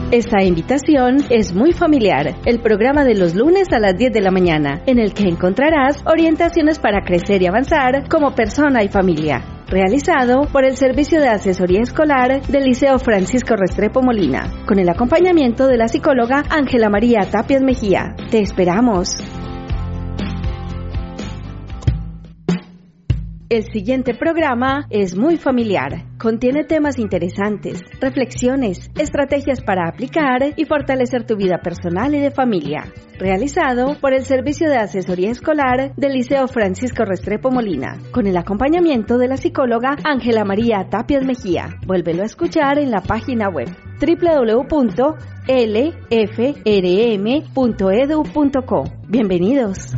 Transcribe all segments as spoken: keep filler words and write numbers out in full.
Esta invitación es muy familiar, el programa de los lunes a las diez de la mañana, en el que encontrarás orientaciones para crecer y avanzar como persona y familia. Realizado por el Servicio de Asesoría Escolar del Liceo Francisco Restrepo Molina, con el acompañamiento de la psicóloga Ángela María Tapias Mejía. ¡Te esperamos! El siguiente programa es muy familiar. Contiene temas interesantes, reflexiones, estrategias para aplicar y fortalecer tu vida personal y de familia. Realizado por el Servicio de Asesoría Escolar del Liceo Francisco Restrepo Molina, con el acompañamiento de la psicóloga Ángela María Tapias Mejía. Vuélvelo a escuchar en la página web doble u doble u doble u punto l f r m punto e d u punto co. Bienvenidos.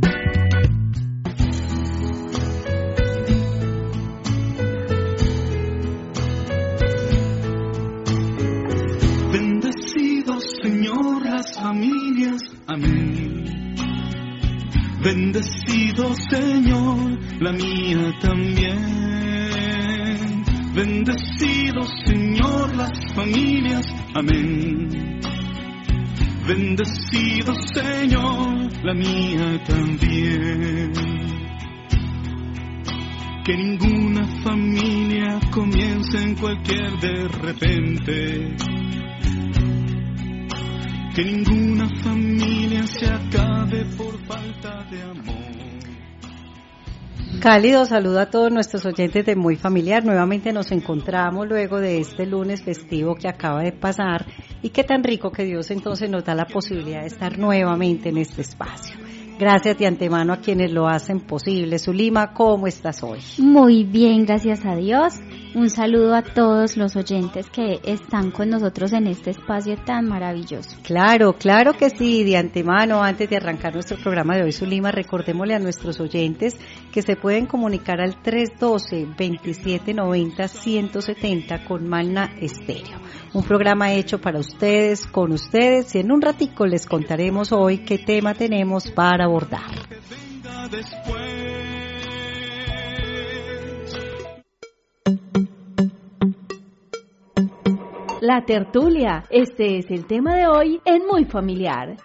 Señor, las familias, amén. Bendecido, Señor, la mía también. Bendecido, Señor, las familias, amén. Bendecido, Señor, la mía también. Que ninguna familia comience en cualquier de repente. Que ninguna familia se acabe por falta de amor. Cálido saludo a todos nuestros oyentes de Muy Familiar. Nuevamente nos encontramos luego de este lunes festivo que acaba de pasar y qué tan rico que Dios entonces nos da la posibilidad de estar nuevamente en este espacio. Gracias de antemano a quienes lo hacen posible. Zulima, ¿cómo estás hoy? Muy bien, gracias a Dios. Un saludo a todos los oyentes que están con nosotros en este espacio tan maravilloso. Claro, claro que sí, de antemano, antes de arrancar nuestro programa de hoy, Zulima, recordémosle a nuestros oyentes que se pueden comunicar al tres uno dos, veintisiete noventa, ciento setenta con Magna Estéreo. Un programa hecho para ustedes, con ustedes, y en un ratico les contaremos hoy qué tema tenemos para abordar. La tertulia, este es el tema de hoy en Muy Familiar.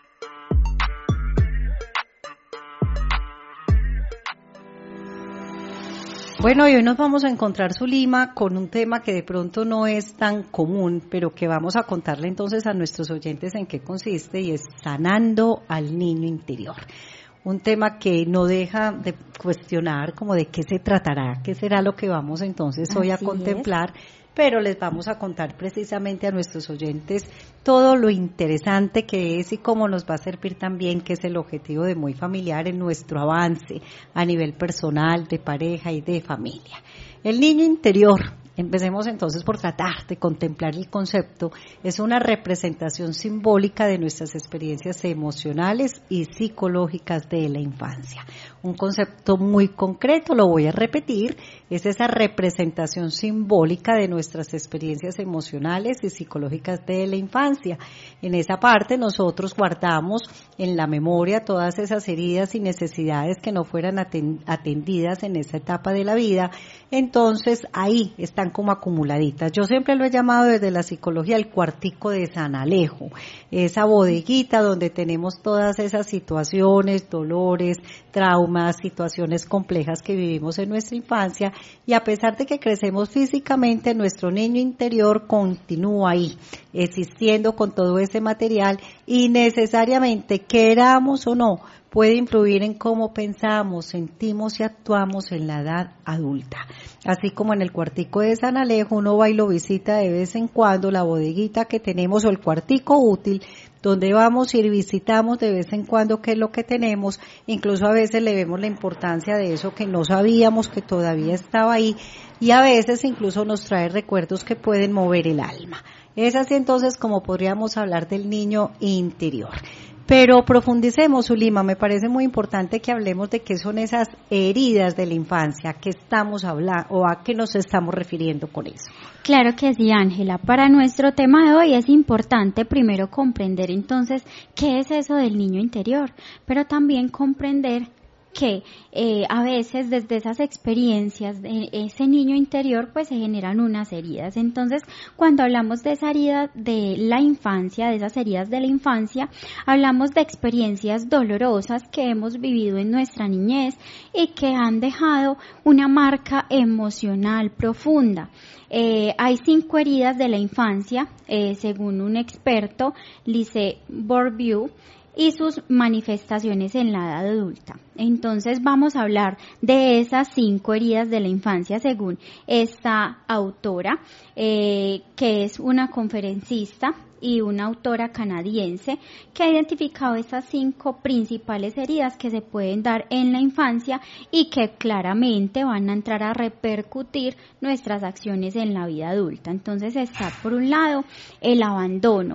Bueno, y hoy nos vamos a encontrar, Zulima, con un tema que de pronto no es tan común, pero que vamos a contarle entonces a nuestros oyentes en qué consiste, y es sanando al niño interior. Un tema que no deja de cuestionar como de qué se tratará, qué será lo que vamos entonces hoy Así a contemplar, es. Pero les vamos a contar precisamente a nuestros oyentes todo lo interesante que es y cómo nos va a servir también, que es el objetivo de Muy Familiar en nuestro avance a nivel personal, de pareja y de familia. El niño interior. Empecemos entonces por tratar de contemplar el concepto. Es una representación simbólica de nuestras experiencias emocionales y psicológicas de la infancia. Un concepto muy concreto, lo voy a repetir, es esa representación simbólica de nuestras experiencias emocionales y psicológicas de la infancia. En esa parte nosotros guardamos en la memoria todas esas heridas y necesidades que no fueran atendidas en esa etapa de la vida. Entonces ahí están como acumuladitas. Yo siempre lo he llamado desde la psicología el cuartico de San Alejo, esa bodeguita donde tenemos todas esas situaciones, dolores, traumas, situaciones complejas que vivimos en nuestra infancia, y a pesar de que crecemos físicamente, nuestro niño interior continúa ahí, existiendo con todo ese material, y necesariamente, queramos o no, puede influir en cómo pensamos, sentimos y actuamos en la edad adulta. Así como en el cuartico de San Alejo uno va y lo visita de vez en cuando, la bodeguita que tenemos o el cuartico útil, donde vamos y visitamos de vez en cuando qué es lo que tenemos, incluso a veces le vemos la importancia de eso que no sabíamos que todavía estaba ahí, y a veces incluso nos trae recuerdos que pueden mover el alma. Es así entonces como podríamos hablar del niño interior. Pero profundicemos, Zulima, me parece muy importante que hablemos de qué son esas heridas de la infancia, qué estamos hablando o a qué nos estamos refiriendo con eso. Claro que sí, Ángela. Para nuestro tema de hoy es importante primero comprender entonces qué es eso del niño interior, pero también comprender que eh, a veces desde esas experiencias de ese niño interior pues se generan unas heridas. Entonces, cuando hablamos de esa herida de la infancia, de esas heridas de la infancia, hablamos de experiencias dolorosas que hemos vivido en nuestra niñez y que han dejado una marca emocional profunda. Eh, hay cinco heridas de la infancia, eh, según un experto, Lise Bourbeau, y sus manifestaciones en la edad adulta. Entonces vamos a hablar de esas cinco heridas de la infancia según esta autora, eh, que es una conferencista y una autora canadiense que ha identificado esas cinco principales heridas que se pueden dar en la infancia y que claramente van a entrar a repercutir nuestras acciones en la vida adulta. Entonces está por un lado el abandono.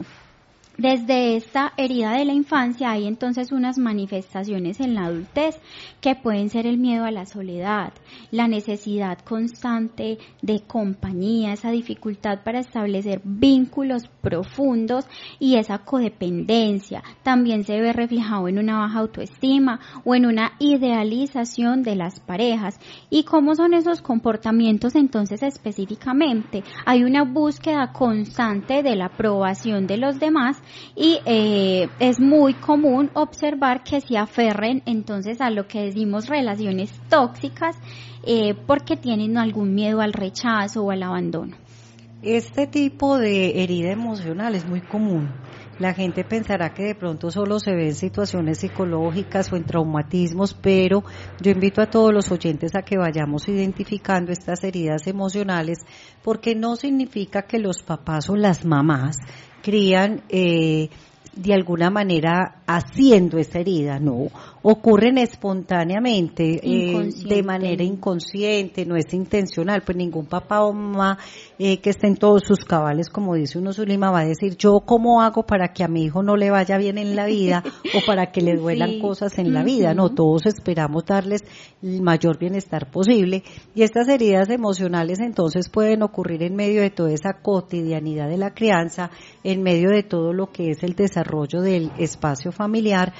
Desde esta herida de la infancia hay entonces unas manifestaciones en la adultez que pueden ser el miedo a la soledad, la necesidad constante de compañía, esa dificultad para establecer vínculos profundos y esa codependencia. También se ve reflejado en una baja autoestima o en una idealización de las parejas. ¿Y cómo son esos comportamientos entonces específicamente? Hay una búsqueda constante de la aprobación de los demás y eh, es muy común observar que se aferren entonces a lo que decimos relaciones tóxicas eh, porque tienen algún miedo al rechazo o al abandono. Este tipo de herida emocional es muy común. La gente pensará que de pronto solo se ve en situaciones psicológicas o en traumatismos, pero yo invito a todos los oyentes a que vayamos identificando estas heridas emocionales, porque no significa que los papás o las mamás crían eh, de alguna manera haciendo esa herida, no, ocurren espontáneamente, eh, de manera inconsciente, no es intencional, pues ningún papá o mamá eh, que esté en todos sus cabales, como dice uno Zulima, va a decir, yo cómo hago para que a mi hijo no le vaya bien en la vida o para que le duelan sí. cosas en uh-huh. la vida, no, todos esperamos darles el mayor bienestar posible, y estas heridas emocionales entonces pueden ocurrir en medio de toda esa cotidianidad de la crianza, en medio de todo lo que es el desarrollo del espacio familiar,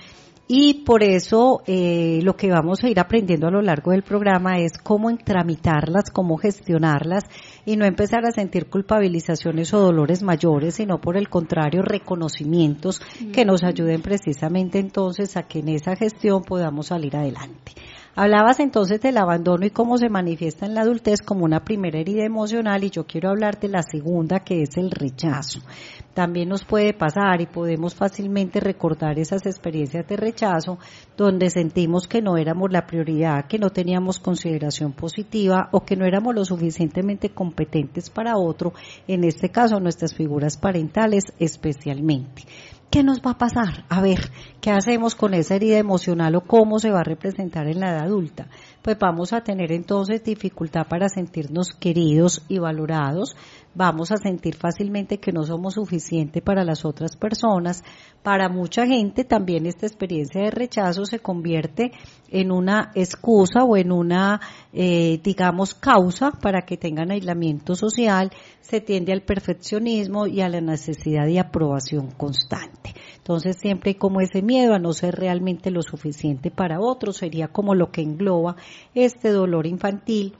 y por eso eh, lo que vamos a ir aprendiendo a lo largo del programa es cómo tramitarlas, cómo gestionarlas y no empezar a sentir culpabilizaciones o dolores mayores, sino por el contrario reconocimientos que nos ayuden precisamente entonces a que en esa gestión podamos salir adelante. Hablabas entonces del abandono y cómo se manifiesta en la adultez como una primera herida emocional, y yo quiero hablar de la segunda, que es el rechazo. También nos puede pasar y podemos fácilmente recordar esas experiencias de rechazo donde sentimos que no éramos la prioridad, que no teníamos consideración positiva o que no éramos lo suficientemente competentes para otro, en este caso nuestras figuras parentales especialmente. ¿Qué nos va a pasar? A ver, ¿qué hacemos con esa herida emocional o cómo se va a representar en la edad adulta? Pues vamos a tener entonces dificultad para sentirnos queridos y valorados, vamos a sentir fácilmente que no somos suficientes para las otras personas. Para mucha gente también esta experiencia de rechazo se convierte en una excusa o en una, eh, digamos, causa para que tengan aislamiento social, se tiende al perfeccionismo y a la necesidad de aprobación constante. Entonces siempre hay como ese miedo a no ser realmente lo suficiente para otros, sería como lo que engloba este dolor infantil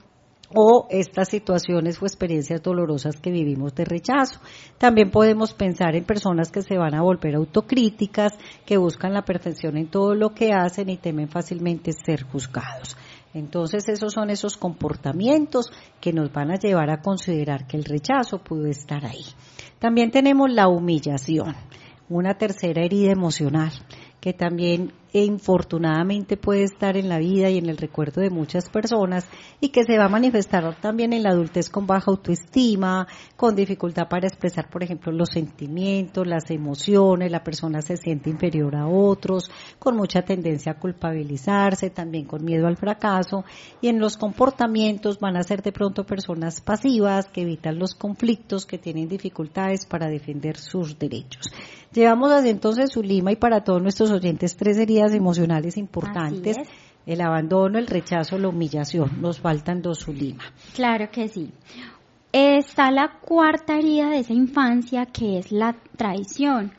o estas situaciones o experiencias dolorosas que vivimos de rechazo. También podemos pensar en personas que se van a volver autocríticas, que buscan la perfección en todo lo que hacen y temen fácilmente ser juzgados. Entonces esos son esos comportamientos que nos van a llevar a considerar que el rechazo pudo estar ahí. También tenemos la humillación, una tercera herida emocional que también infortunadamente puede estar en la vida y en el recuerdo de muchas personas y que se va a manifestar también en la adultez con baja autoestima, con dificultad para expresar, por ejemplo, los sentimientos, las emociones, la persona se siente inferior a otros, con mucha tendencia a culpabilizarse, también con miedo al fracaso, y en los comportamientos van a ser de pronto personas pasivas que evitan los conflictos, que tienen dificultades para defender sus derechos. Llevamos desde entonces Zulima y para todos nuestros oyentes tres heridas emocionales importantes: el abandono, el rechazo, la humillación. Nos faltan dos, Zulima. Claro que sí. Está la cuarta herida de esa infancia, que es la traición.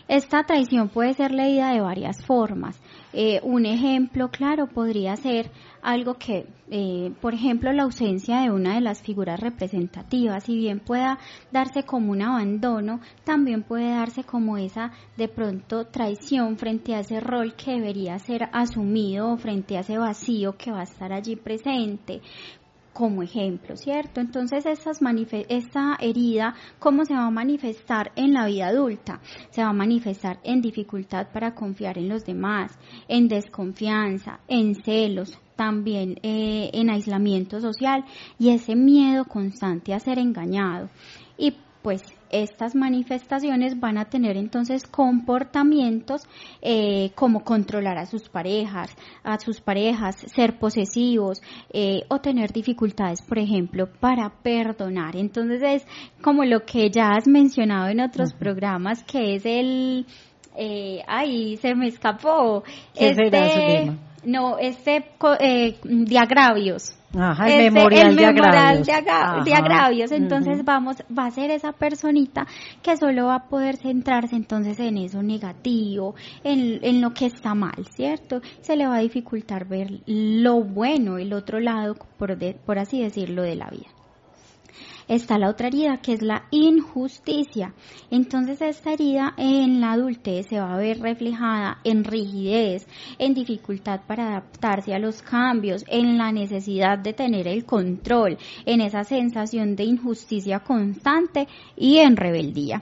Esta traición puede ser leída de varias formas. Eh, un ejemplo claro podría ser algo que, eh, por ejemplo, la ausencia de una de las figuras representativas, si bien pueda darse como un abandono, también puede darse como esa, de pronto, traición frente a ese rol que debería ser asumido o frente a ese vacío que va a estar allí presente. Como ejemplo, ¿cierto? Entonces, esas manife- esta herida, ¿cómo se va a manifestar en la vida adulta? Se va a manifestar en dificultad para confiar en los demás, en desconfianza, en celos, también eh, en aislamiento social y ese miedo constante a ser engañado. Y pues estas manifestaciones van a tener entonces comportamientos eh, como controlar a sus parejas, a sus parejas, ser posesivos eh, o tener dificultades, por ejemplo, para perdonar. Entonces es como lo que ya has mencionado en otros uh-huh. programas, que es el, eh, ay, se me escapó. ¿Qué este, será su tema? No, este eh, de agravios. Ajá, el este, memorial, el de, memorial agravios. de, agra- de agravios. Entonces uh-huh. vamos, va a ser esa personita que solo va a poder centrarse entonces en eso negativo, en, en lo que está mal, ¿cierto? Se le va a dificultar ver lo bueno, el otro lado, por, de, por así decirlo, de la vida. Está la otra herida, que es la injusticia. Entonces esta herida en la adultez se va a ver reflejada en rigidez, en dificultad para adaptarse a los cambios, en la necesidad de tener el control, en esa sensación de injusticia constante y en rebeldía.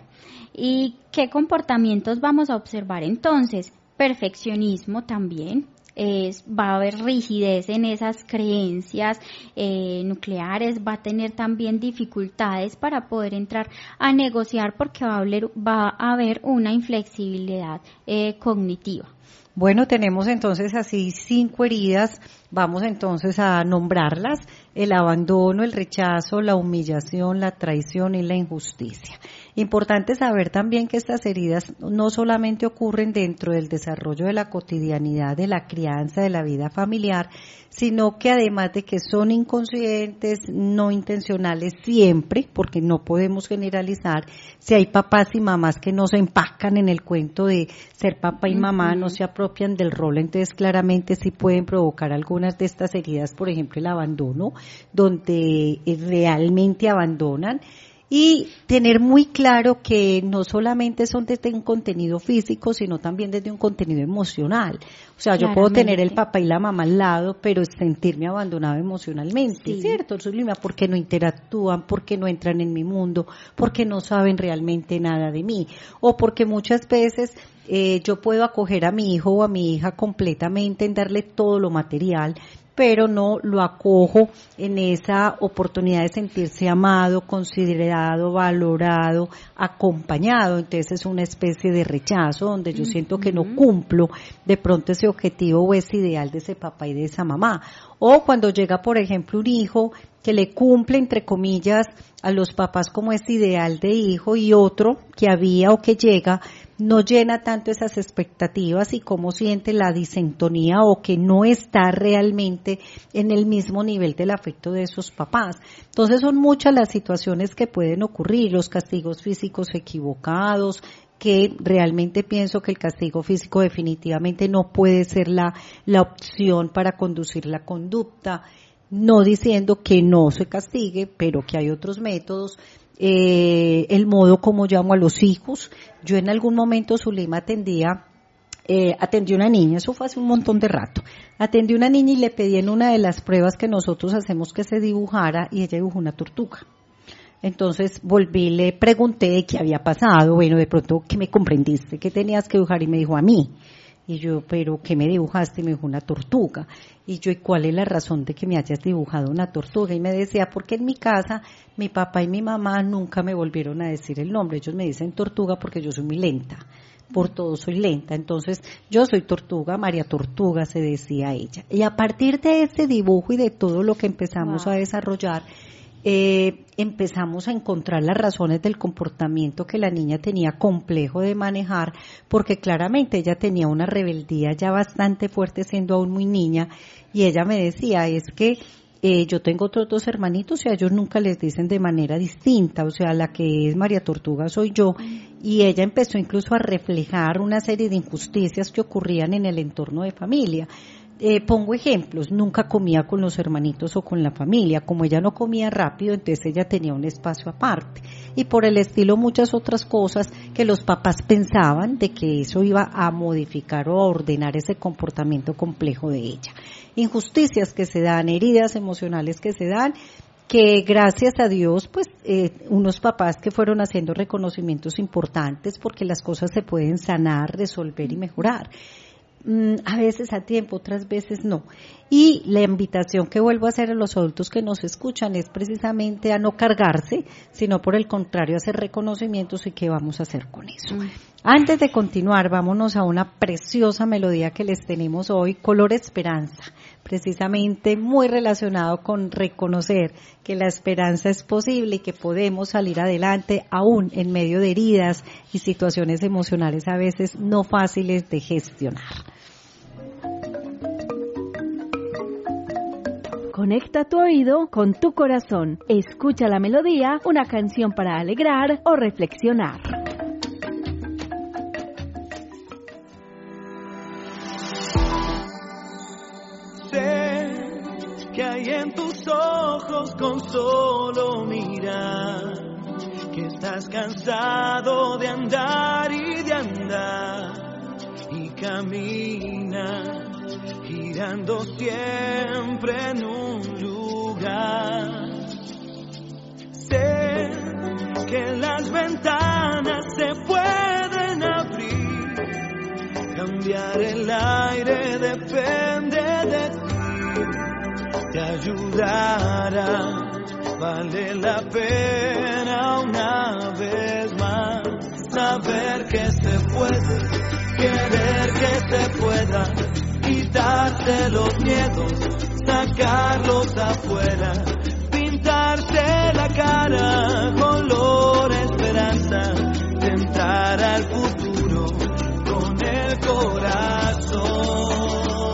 ¿Y qué comportamientos vamos a observar entonces? Perfeccionismo también. Es, va a haber rigidez en esas creencias eh, nucleares, va a tener también dificultades para poder entrar a negociar porque va a haber, va a haber una inflexibilidad eh, cognitiva. Bueno, tenemos entonces así cinco heridas, vamos entonces a nombrarlas: el abandono, el rechazo, la humillación, la traición y la injusticia. Importante saber también que estas heridas no solamente ocurren dentro del desarrollo de la cotidianidad, de la crianza, de la vida familiar, sino que además de que son inconscientes, no intencionales siempre, porque no podemos generalizar, si hay papás y mamás que no se empacan en el cuento de ser papá y mamá, uh-huh. no se apropian del rol, entonces claramente sí pueden provocar algunas de estas heridas, por ejemplo el abandono, donde realmente abandonan. Y tener muy claro que no solamente son desde un contenido físico, sino también desde un contenido emocional. O sea, yo puedo tener el papá y la mamá al lado, pero sentirme abandonado emocionalmente, sí. ¿cierto? ¿Por qué no interactúan? ¿Por qué no entran en mi mundo? ¿Por qué no saben realmente nada de mí? O porque muchas veces eh, yo puedo acoger a mi hijo o a mi hija completamente en darle todo lo material, pero no lo acojo en esa oportunidad de sentirse amado, considerado, valorado, acompañado. Entonces es una especie de rechazo donde yo siento que no cumplo de pronto ese objetivo o ese ideal de ese papá y de esa mamá. O cuando llega, por ejemplo, un hijo que le cumple, entre comillas, a los papás como ese ideal de hijo, y otro que había o que llega no llena tanto esas expectativas, y cómo siente la disintonía o que no está realmente en el mismo nivel del afecto de esos papás. Entonces son muchas las situaciones que pueden ocurrir, los castigos físicos equivocados, que realmente pienso que el castigo físico definitivamente no puede ser la, la opción para conducir la conducta, no diciendo que no se castigue, pero que hay otros métodos. Eh, el modo como llamo a los hijos. Yo en algún momento, Zulema, atendía, eh, atendí una niña, eso fue hace un montón de rato, atendí una niña y le pedí en una de las pruebas que nosotros hacemos que se dibujara, y ella dibujó una tortuga. Entonces volví, le pregunté qué había pasado, bueno, de pronto, ¿qué me comprendiste? ¿Qué tenías que dibujar? Y me dijo, a mí. Y yo, ¿pero qué me dibujaste? Y me dijo, una tortuga. Y yo, ¿y cuál es la razón de que me hayas dibujado una tortuga? Y me decía, porque en mi casa, mi papá y mi mamá nunca me volvieron a decir el nombre. Ellos me dicen tortuga porque yo soy muy lenta. Por todo soy lenta. Entonces, yo soy Tortuga, María Tortuga, se decía ella. Y a partir de ese dibujo y de todo lo que empezamos wow. a desarrollar, Eh, empezamos a encontrar las razones del comportamiento que la niña tenía complejo de manejar, porque claramente ella tenía una rebeldía ya bastante fuerte siendo aún muy niña, y ella me decía, es que eh, yo tengo otros dos hermanitos y a ellos nunca les dicen de manera distinta, o sea, la que es María Tortuga soy yo, y ella empezó incluso a reflejar una serie de injusticias que ocurrían en el entorno de familia. Eh, pongo ejemplos, nunca comía con los hermanitos o con la familia, como ella no comía rápido, entonces ella tenía un espacio aparte, y por el estilo muchas otras cosas que los papás pensaban de que eso iba a modificar o a ordenar ese comportamiento complejo de ella. Injusticias que se dan, heridas emocionales que se dan, que gracias a Dios, pues, eh, unos papás que fueron haciendo reconocimientos importantes porque las cosas se pueden sanar, resolver y mejorar. A veces a tiempo, otras veces no. Y la invitación que vuelvo a hacer a los adultos que nos escuchan es precisamente a no cargarse, sino por el contrario a hacer reconocimientos y qué vamos a hacer con eso. Mm. Antes de continuar, vámonos a una preciosa melodía que les tenemos hoy, Color Esperanza, precisamente muy relacionado con reconocer que la esperanza es posible y que podemos salir adelante aún en medio de heridas y situaciones emocionales a veces no fáciles de gestionar. Conecta tu oído con tu corazón. Escucha la melodía, una canción para alegrar o reflexionar. Que hay en tus ojos con solo mirar, que estás cansado de andar y de andar, y camina girando siempre en un lugar. Sé que las ventanas se pueden abrir, cambiar el aire depende de ti. Te ayudará, vale la pena una vez más saber que se puede, querer que se pueda, quitarse los miedos, sacarlos afuera, pintarse la cara color esperanza, tentar al futuro con el corazón.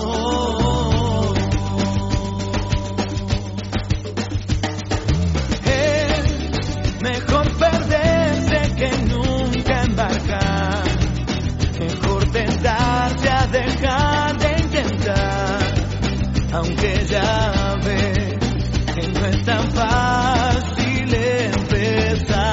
Mejor tentarse a dejar de intentar, aunque ya ves que no es tan fácil empezar.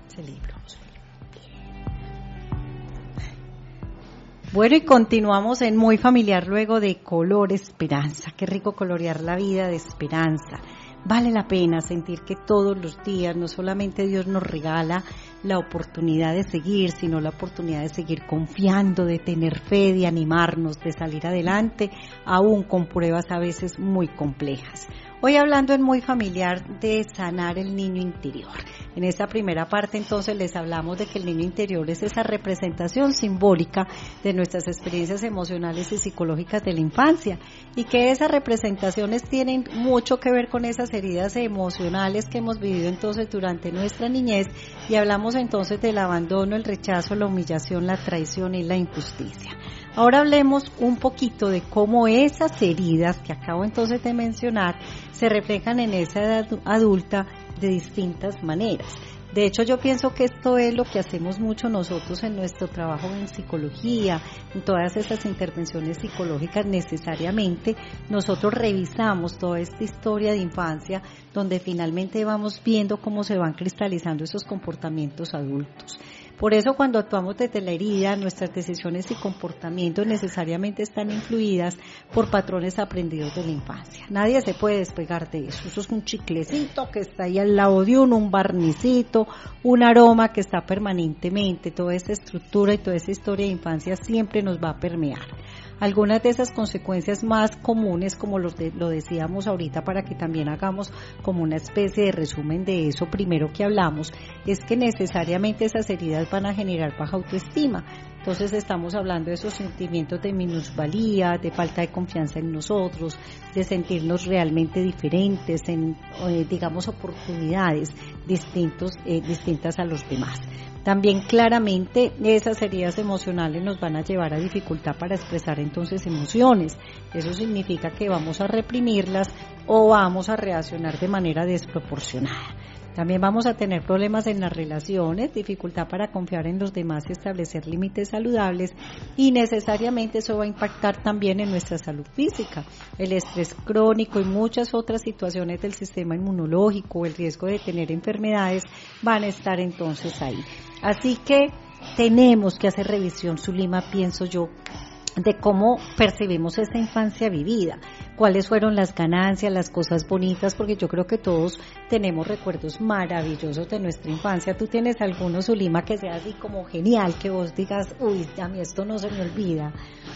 ese libro. Bueno, y continuamos en Muy Familiar luego de Color Esperanza. Qué rico colorear la vida de esperanza. Vale la pena sentir que todos los días no solamente Dios nos regala la oportunidad de seguir, sino la oportunidad de seguir confiando, de tener fe, de animarnos, de salir adelante, aún con pruebas a veces muy complejas. Hoy hablando en Muy Familiar de sanar el niño interior. En esta primera parte entonces les hablamos de que el niño interior es esa representación simbólica de nuestras experiencias emocionales y psicológicas de la infancia y que esas representaciones tienen mucho que ver con esas heridas emocionales que hemos vivido entonces durante nuestra niñez y hablamos entonces del abandono, el rechazo, la humillación, la traición y la injusticia. Ahora hablemos un poquito de cómo esas heridas que acabo entonces de mencionar se reflejan en esa edad adulta de distintas maneras. De hecho, yo pienso que esto es lo que hacemos mucho nosotros en nuestro trabajo en psicología, en todas esas intervenciones psicológicas necesariamente. Nosotros revisamos toda esta historia de infancia donde finalmente vamos viendo cómo se van cristalizando esos comportamientos adultos. Por eso cuando actuamos desde la herida, nuestras decisiones y comportamientos necesariamente están influidas por patrones aprendidos de la infancia. Nadie se puede despegar de eso. Eso es un chiclecito que está ahí al lado de uno, un barnicito, un aroma que está permanentemente. Toda esa estructura y toda esa historia de infancia siempre nos va a permear. Algunas de esas consecuencias más comunes, como lo, de, lo decíamos ahorita para que también hagamos como una especie de resumen de eso primero que hablamos, es que necesariamente esas heridas van a generar baja autoestima. Entonces estamos hablando de esos sentimientos de minusvalía, de falta de confianza en nosotros, de sentirnos realmente diferentes, en eh, digamos oportunidades distintos, eh, distintas a los demás. También claramente esas heridas emocionales nos van a llevar a dificultad para expresar entonces emociones. Eso significa que vamos a reprimirlas o vamos a reaccionar de manera desproporcionada. También vamos a tener problemas en las relaciones, dificultad para confiar en los demás y establecer límites saludables y necesariamente eso va a impactar también en nuestra salud física. El estrés crónico y muchas otras situaciones del sistema inmunológico, el riesgo de tener enfermedades van a estar entonces ahí. Así que tenemos que hacer revisión, Zulima, pienso yo, de cómo percibimos esa infancia vivida, cuáles fueron las ganancias, las cosas bonitas, porque yo creo que todos tenemos recuerdos maravillosos de nuestra infancia. ¿Tú tienes alguno, Zulima, que sea así como genial, que vos digas, uy, a mí esto no se me olvida?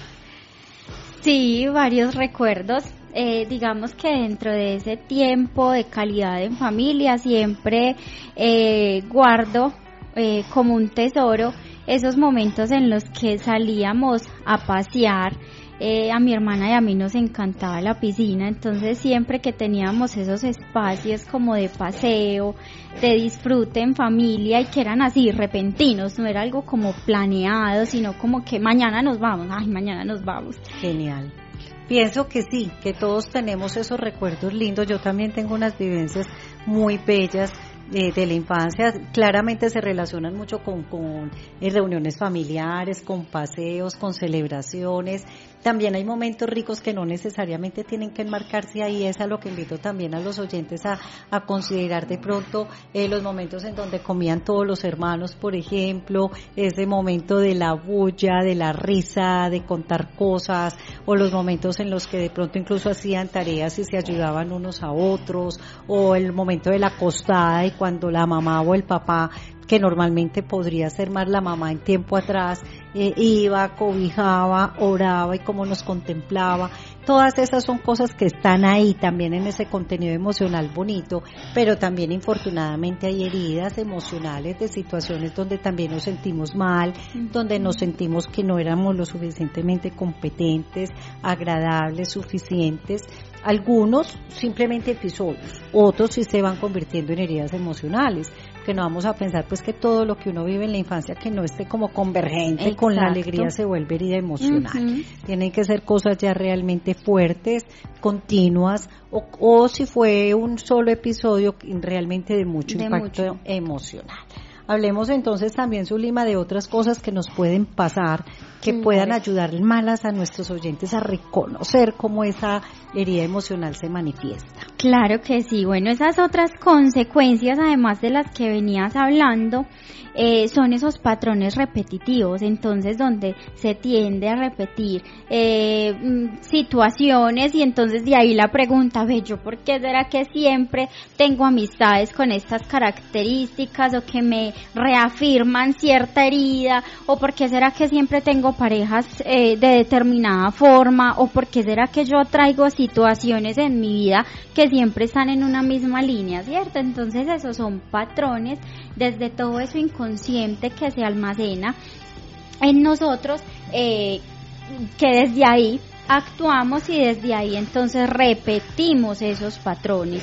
Sí, varios recuerdos. Eh, digamos que dentro de ese tiempo de calidad en familia siempre eh, guardo eh, como un tesoro esos momentos en los que salíamos a pasear. Eh, a mi hermana y a mí nos encantaba la piscina, entonces siempre que teníamos esos espacios como de paseo, de disfrute en familia y que eran así repentinos, no era algo como planeado, sino como que mañana nos vamos, ay, mañana nos vamos. Genial. Pienso que sí, que todos tenemos esos recuerdos lindos. Yo también tengo unas vivencias muy bellas de, de la infancia. Claramente se relacionan mucho con, con eh, reuniones familiares, con paseos, con celebraciones. También hay momentos ricos que no necesariamente tienen que enmarcarse ahí. Es a lo que invito también a los oyentes a, a considerar de pronto eh, los momentos en donde comían todos los hermanos, por ejemplo, ese momento de la bulla, de la risa, de contar cosas, o los momentos en los que de pronto incluso hacían tareas y se ayudaban unos a otros, o el momento de la acostada y cuando la mamá o el papá, que normalmente podría ser más la mamá en tiempo atrás, eh, iba, cobijaba, oraba y cómo nos contemplaba. Todas esas son cosas que están ahí también en ese contenido emocional bonito, pero también infortunadamente hay heridas emocionales de situaciones donde también nos sentimos mal, donde nos sentimos que no éramos lo suficientemente competentes, agradables, suficientes. Algunos simplemente episodios, otros sí se van convirtiendo en heridas emocionales, que no vamos a pensar pues que todo lo que uno vive en la infancia que no esté como convergente. Exacto. Con la alegría se vuelve herida emocional. Uh-huh. Tienen que ser cosas ya realmente fuertes, continuas, o, o si fue un solo episodio realmente de mucho de impacto mucho. emocional. Hablemos entonces también, Zulima, de otras cosas que nos pueden pasar, que puedan ayudar más a nuestros oyentes a reconocer cómo esa herida emocional se manifiesta. Claro que sí. Bueno, esas otras consecuencias, además de las que venías hablando, eh, son esos patrones repetitivos, entonces donde se tiende a repetir eh, situaciones, y entonces de ahí la pregunta, ve, ¿yo por qué será que siempre tengo amistades con estas características o que me reafirman cierta herida? ¿O por qué será que siempre tengo parejas eh, de determinada forma? ¿O por qué será que yo traigo situaciones en mi vida que siempre están en una misma línea, cierto? Entonces esos son patrones desde todo eso inconsciente que se almacena en nosotros, eh, que desde ahí actuamos y desde ahí entonces repetimos esos patrones.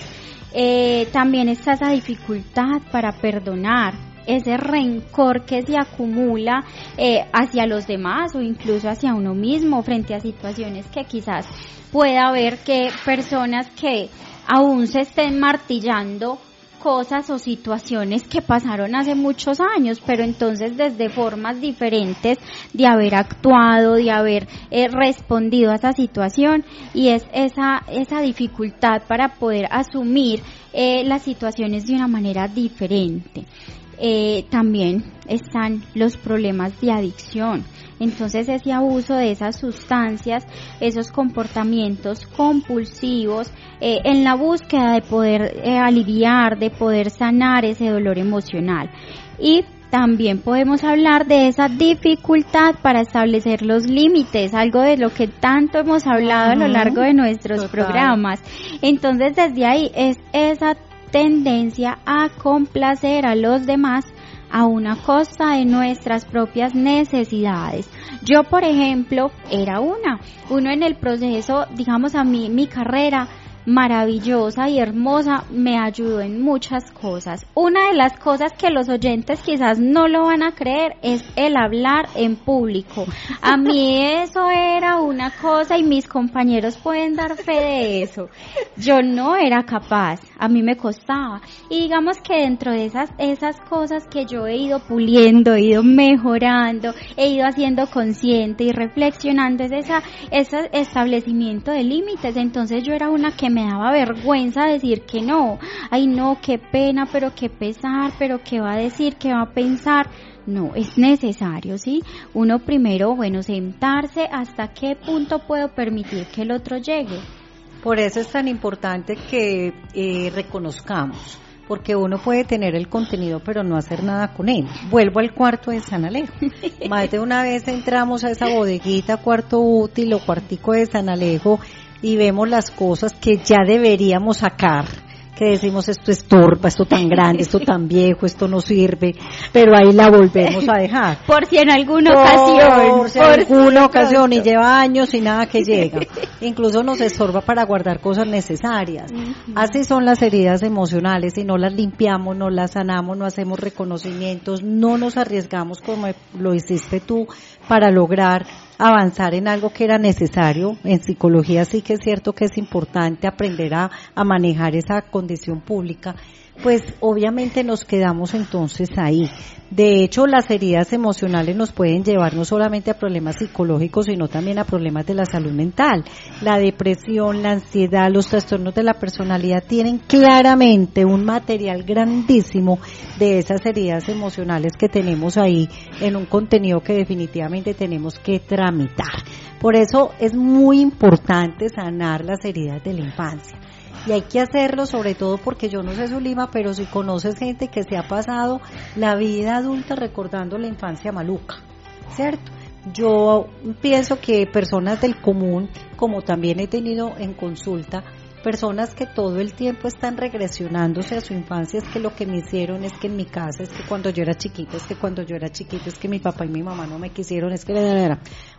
Eh, también está esa dificultad para perdonar, ese rencor que se acumula eh, hacia los demás o incluso hacia uno mismo frente a situaciones que quizás pueda haber que personas que aún se estén martillando cosas o situaciones que pasaron hace muchos años, pero entonces desde formas diferentes de haber actuado, de haber eh, respondido a esa situación, y es esa esa dificultad para poder asumir eh, las situaciones de una manera diferente. Eh, también están los problemas de adicción. Entonces ese abuso de esas sustancias, esos comportamientos compulsivos, eh, en la búsqueda de poder eh, aliviar, de poder sanar ese dolor emocional. Y también podemos hablar de esa dificultad para establecer los límites, algo de lo que tanto hemos hablado a lo largo de nuestros Total. programas. Entonces desde ahí es esa tendencia a complacer a los demás a una costa de nuestras propias necesidades. Yo, por ejemplo, era una, uno en el proceso, digamos, a mí, mi carrera maravillosa y hermosa me ayudó en muchas cosas. Una de las cosas que los oyentes quizás no lo van a creer es el hablar en público. A mí eso era una cosa, y mis compañeros pueden dar fe de eso. Yo no era capaz, a mí me costaba. Y digamos que dentro de esas esas cosas que yo he ido puliendo, he ido mejorando, he ido haciendo consciente y reflexionando, es esa, ese establecimiento de límites. Entonces yo era una que me daba vergüenza decir que no, ay no, qué pena, pero qué pesar, pero qué va a decir, qué va a pensar. No, es necesario, ¿sí? Uno primero, bueno, sentarse hasta qué punto puedo permitir que el otro llegue. Por eso es tan importante que eh, reconozcamos, porque uno puede tener el contenido pero no hacer nada con él. Vuelvo al cuarto de San Alejo. Más de una vez entramos a esa bodeguita, cuarto útil o cuartico de San Alejo, y vemos las cosas que ya deberíamos sacar, que decimos esto estorba, esto tan grande, esto tan viejo, esto no sirve, pero ahí la volvemos a dejar. Por si en alguna por ocasión. Por si en alguna ocasión, y lleva años y nada que llega. Incluso nos estorba para guardar cosas necesarias. Uh-huh. Así son las heridas emocionales, si no las limpiamos, no las sanamos, no hacemos reconocimientos, no nos arriesgamos como lo hiciste tú para lograr avanzar en algo que era necesario. En psicología sí que es cierto que es importante aprender a, a manejar esa condición pública, pues obviamente nos quedamos entonces ahí. De hecho, las heridas emocionales nos pueden llevar no solamente a problemas psicológicos, sino también a problemas de la salud mental. La depresión, la ansiedad, los trastornos de la personalidad tienen claramente un material grandísimo de esas heridas emocionales que tenemos ahí en un contenido que definitivamente tenemos que tramitar. Por eso es muy importante sanar las heridas de la infancia. Y hay que hacerlo, sobre todo porque yo no sé, Zulima, pero si conoces gente que se ha pasado la vida adulta recordando la infancia maluca, ¿cierto? Yo pienso que personas del común, como también he tenido en consulta, personas que todo el tiempo están regresionándose a su infancia, es que lo que me hicieron, es que en mi casa, es que cuando yo era chiquita, es que cuando yo era chiquita, es que mi papá y mi mamá no me quisieron, es que...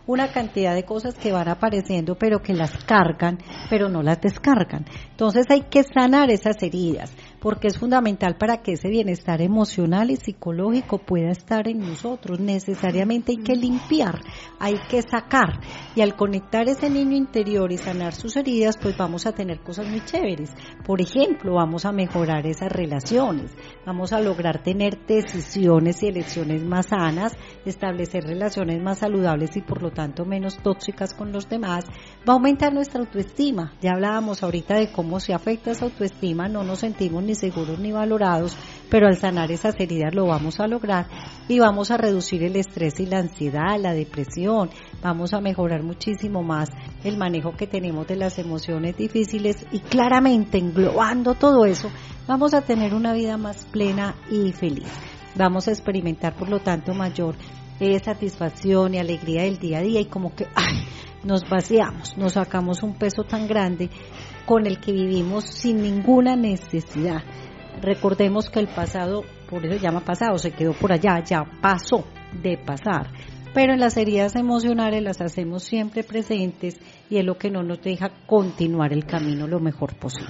una cantidad de cosas que van apareciendo, pero que las cargan, pero no las descargan. Entonces hay que sanar esas heridas, porque es fundamental para que ese bienestar emocional y psicológico pueda estar en nosotros. Necesariamente hay que limpiar, hay que sacar, y al conectar ese niño interior y sanar sus heridas, pues vamos a tener cosas muy chéveres. Por ejemplo, vamos a mejorar esas relaciones, vamos a lograr tener decisiones y elecciones más sanas, establecer relaciones más saludables y por lo tanto menos tóxicas con los demás. Va a aumentar nuestra autoestima. Ya hablábamos ahorita de cómo se afecta esa autoestima, no nos sentimos ni seguros ni valorados, pero al sanar esas heridas lo vamos a lograr, y vamos a reducir el estrés y la ansiedad, la depresión, vamos a mejorar muchísimo más el manejo que tenemos de las emociones difíciles, y claramente englobando todo eso, vamos a tener una vida más plena y feliz. Vamos a experimentar, por lo tanto, mayor eh, satisfacción y alegría del día a día, y como que ay, nos vaciamos, nos sacamos un peso tan grande con el que vivimos sin ninguna necesidad. Recordemos que el pasado, por eso se llama pasado, se quedó por allá, ya pasó de pasar. Pero en las heridas emocionales las hacemos siempre presentes, y es lo que no nos deja continuar el camino lo mejor posible.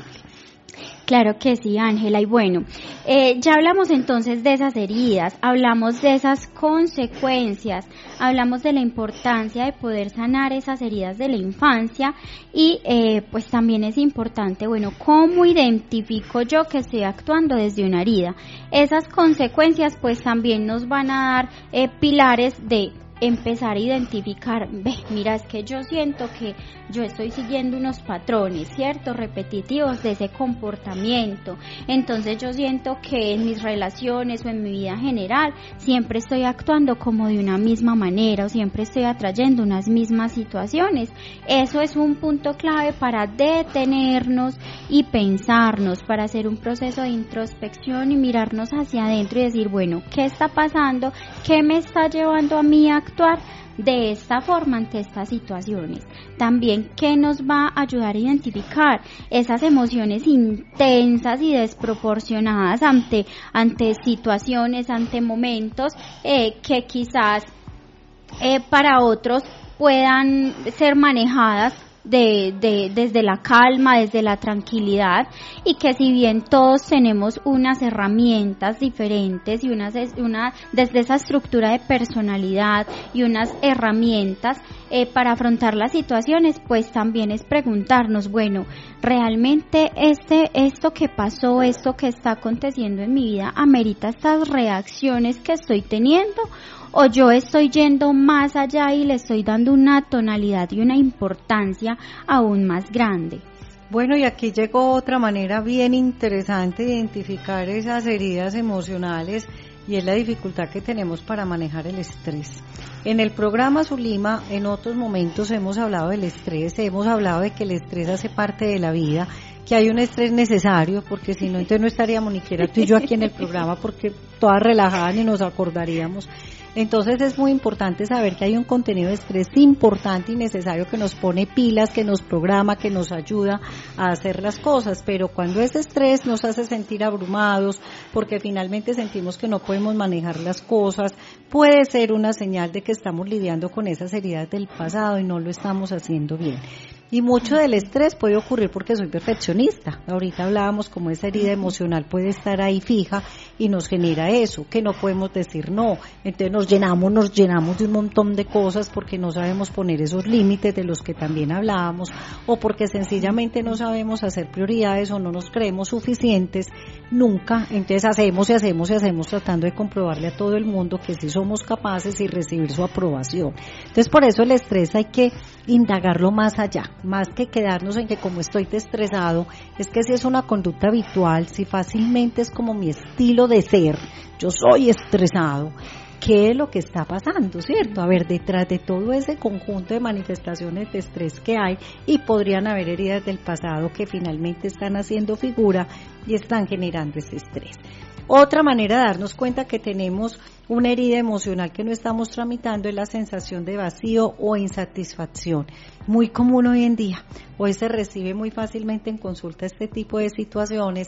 Claro que sí, Ángela, y bueno, eh, ya hablamos entonces de esas heridas, hablamos de esas consecuencias, hablamos de la importancia de poder sanar esas heridas de la infancia, y eh, pues también es importante, bueno, cómo identifico yo que estoy actuando desde una herida. Esas consecuencias pues también nos van a dar eh, pilares de empezar a identificar, ve, mira, es que yo siento que yo estoy siguiendo unos patrones, ¿cierto?, repetitivos de ese comportamiento. Entonces yo siento que en mis relaciones o en mi vida general siempre estoy actuando como de una misma manera, o siempre estoy atrayendo unas mismas situaciones. Eso es un punto clave para detenernos y pensarnos, para hacer un proceso de introspección y mirarnos hacia adentro y decir, bueno, ¿qué está pasando? ¿Qué me está llevando a mí a actuar de esta forma ante estas situaciones? También, ¿qué nos va a ayudar a identificar esas emociones intensas y desproporcionadas ante, ante situaciones, ante momentos eh, que quizás eh, para otros puedan ser manejadas De, de, desde la calma, desde la tranquilidad, y que si bien todos tenemos unas herramientas diferentes y unas, una, desde esa estructura de personalidad y unas herramientas eh, para afrontar las situaciones, pues también es preguntarnos, bueno, realmente este, esto que pasó, esto que está aconteciendo en mi vida, amerita estas reacciones que estoy teniendo, o yo estoy yendo más allá y le estoy dando una tonalidad y una importancia aún más grande. Bueno, y aquí llegó otra manera bien interesante de identificar esas heridas emocionales, y es la dificultad que tenemos para manejar el estrés. En el programa Zulima, en otros momentos hemos hablado del estrés, hemos hablado de que el estrés hace parte de la vida, que hay un estrés necesario, porque si no, entonces no estaríamos ni siquiera tú y yo aquí en el programa, porque todas relajadas ni nos acordaríamos. Entonces es muy importante saber que hay un contenido de estrés importante y necesario que nos pone pilas, que nos programa, que nos ayuda a hacer las cosas, pero cuando ese estrés nos hace sentir abrumados, porque finalmente sentimos que no podemos manejar las cosas, puede ser una señal de que estamos lidiando con esas heridas del pasado y no lo estamos haciendo bien. Y mucho del estrés puede ocurrir porque soy perfeccionista. Ahorita hablábamos como esa herida emocional puede estar ahí fija y nos genera eso, que no podemos decir no. Entonces nos llenamos, nos llenamos de un montón de cosas porque no sabemos poner esos límites de los que también hablábamos, o porque sencillamente no sabemos hacer prioridades o no nos creemos suficientes nunca. Entonces hacemos y hacemos y hacemos tratando de comprobarle a todo el mundo que sí somos capaces y recibir su aprobación. Entonces por eso el estrés hay que indagarlo más allá, más que quedarnos en que como estoy estresado, es que si es una conducta habitual, si fácilmente es como mi estilo de ser, yo soy estresado, ¿qué es lo que está pasando, cierto? A ver, detrás de todo ese conjunto de manifestaciones de estrés que hay, y podrían haber heridas del pasado que finalmente están haciendo figura y están generando ese estrés. Otra manera de darnos cuenta que tenemos una herida emocional que no estamos tramitando es la sensación de vacío o insatisfacción, muy común hoy en día. Hoy se recibe muy fácilmente en consulta este tipo de situaciones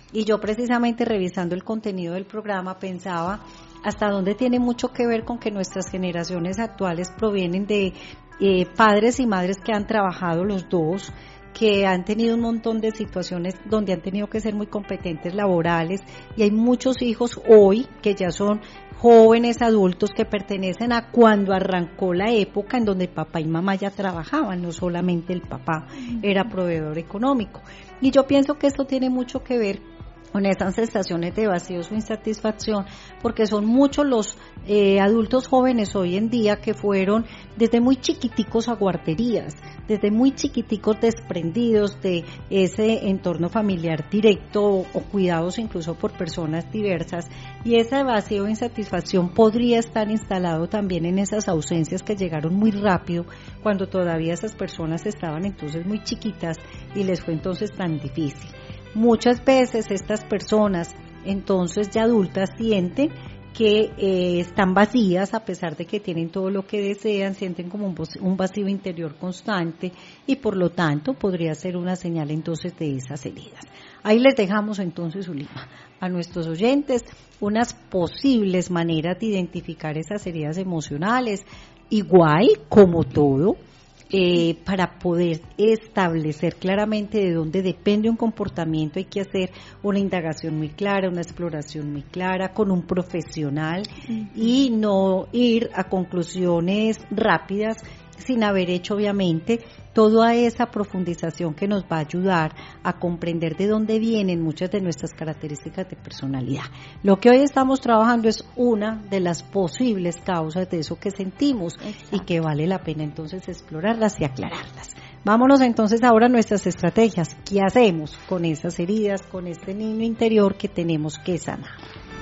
Y yo precisamente revisando el contenido del programa pensaba hasta dónde tiene mucho que ver con que nuestras generaciones actuales provienen de eh, padres y madres que han trabajado los dos, que han tenido un montón de situaciones donde han tenido que ser muy competentes laborales, y hay muchos hijos hoy que ya son jóvenes adultos que pertenecen a cuando arrancó la época en donde papá y mamá ya trabajaban, no solamente el papá era proveedor económico. Y yo pienso que esto tiene mucho que ver con esas sensaciones de vacíos o insatisfacción, porque son muchos los eh, adultos jóvenes hoy en día que fueron desde muy chiquiticos a guarderías, desde muy chiquiticos desprendidos de ese entorno familiar directo o, o cuidados incluso por personas diversas, y ese vacío o insatisfacción podría estar instalado también en esas ausencias que llegaron muy rápido cuando todavía esas personas estaban entonces muy chiquitas y les fue entonces tan difícil. Muchas veces estas personas entonces ya adultas sienten que eh, están vacías a pesar de que tienen todo lo que desean, sienten como un, un vacío interior constante y por lo tanto podría ser una señal entonces de esas heridas. Ahí les dejamos entonces, Zulima, a nuestros oyentes unas posibles maneras de identificar esas heridas emocionales, igual como todo. Eh, para poder establecer claramente de dónde depende un comportamiento, hay que hacer una indagación muy clara, una exploración muy clara con un profesional, uh-huh. y no ir a conclusiones rápidas sin haber hecho obviamente toda esa profundización que nos va a ayudar a comprender de dónde vienen muchas de nuestras características de personalidad. Lo que hoy estamos trabajando es una de las posibles causas de eso que sentimos. Exacto. Y que vale la pena entonces explorarlas y aclararlas. Vámonos entonces ahora a nuestras estrategias. ¿Qué hacemos con esas heridas, con este niño interior que tenemos que sanar?